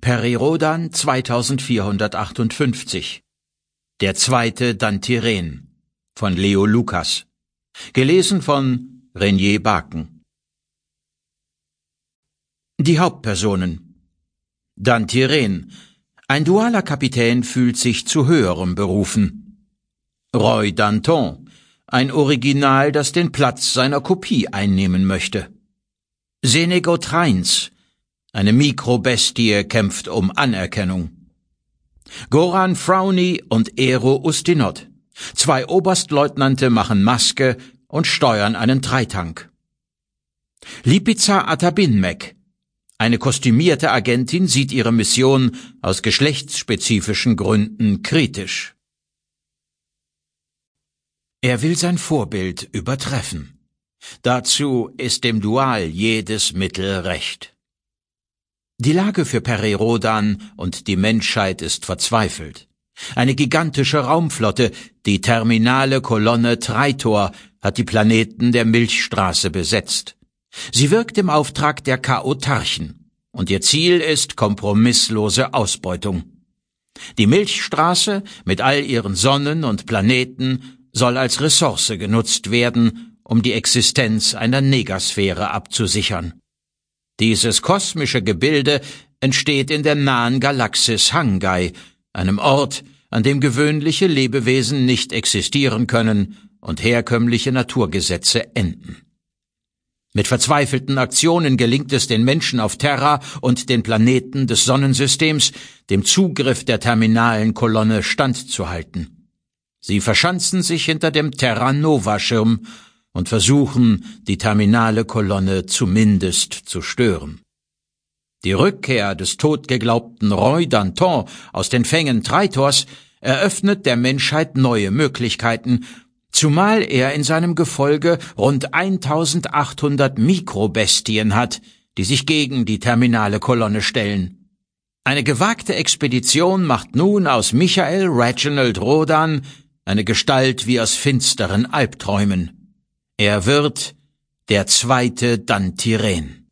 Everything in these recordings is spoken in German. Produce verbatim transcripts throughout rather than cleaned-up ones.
Perirodan zweitausendvierhundertachtundfünfzig. Der zweite Dantiren von Leo Lucas. Gelesen von Renier Baken. Die Hauptpersonen. Dantiren. Ein dualer Kapitän fühlt sich zu höherem berufen. Roy Danton. Ein Original, das den Platz seiner Kopie einnehmen möchte. Senego Trains. Eine Mikrobestie kämpft um Anerkennung. Goran Frowny und Ero Ustinov. Zwei Oberstleutnante machen Maske und steuern einen Dreitank. Lipica Atabinmek. Eine kostümierte Agentin sieht ihre Mission aus geschlechtsspezifischen Gründen kritisch. Er will sein Vorbild übertreffen. Dazu ist dem Dual jedes Mittel recht. Die Lage für Perirodan und die Menschheit ist verzweifelt. Eine gigantische Raumflotte, die terminale Kolonne Traitor, hat die Planeten der Milchstraße besetzt. Sie wirkt im Auftrag der Chaotarchen, und ihr Ziel ist kompromisslose Ausbeutung. Die Milchstraße mit all ihren Sonnen und Planeten soll als Ressource genutzt werden, um die Existenz einer Negasphäre abzusichern. Dieses kosmische Gebilde entsteht in der nahen Galaxis Hangai, einem Ort, an dem gewöhnliche Lebewesen nicht existieren können und herkömmliche Naturgesetze enden. Mit verzweifelten Aktionen gelingt es den Menschen auf Terra und den Planeten des Sonnensystems, dem Zugriff der terminalen Kolonne standzuhalten. Sie verschanzen sich hinter dem Terra-Nova-Schirm und versuchen, die terminale Kolonne zumindest zu stören. Die Rückkehr des totgeglaubten Roy Danton aus den Fängen Traitors eröffnet der Menschheit neue Möglichkeiten, zumal er in seinem Gefolge rund eintausendachthundert Mikrobestien hat, die sich gegen die terminale Kolonne stellen. Eine gewagte Expedition macht nun aus Michael Reginald Rodan eine Gestalt wie aus finsteren Albträumen. Er wird der zweite Dantiren.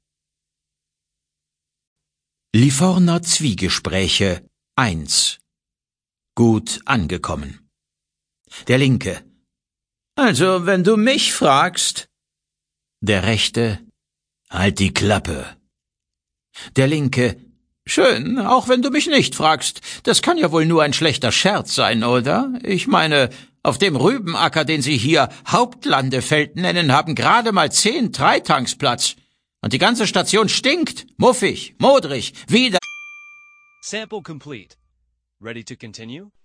Livorner Zwiegespräche eins. Gut angekommen. Der Linke. Also, wenn du mich fragst. Der Rechte. Halt die Klappe. Der Linke. Schön, auch wenn du mich nicht fragst. Das kann ja wohl nur ein schlechter Scherz sein, oder? Ich meine, auf dem Rübenacker, den Sie hier Hauptlandefeld nennen, haben gerade mal zehn Dreitanks Platz. Und die ganze Station stinkt, muffig, modrig, wieder. Sample complete. Ready to continue?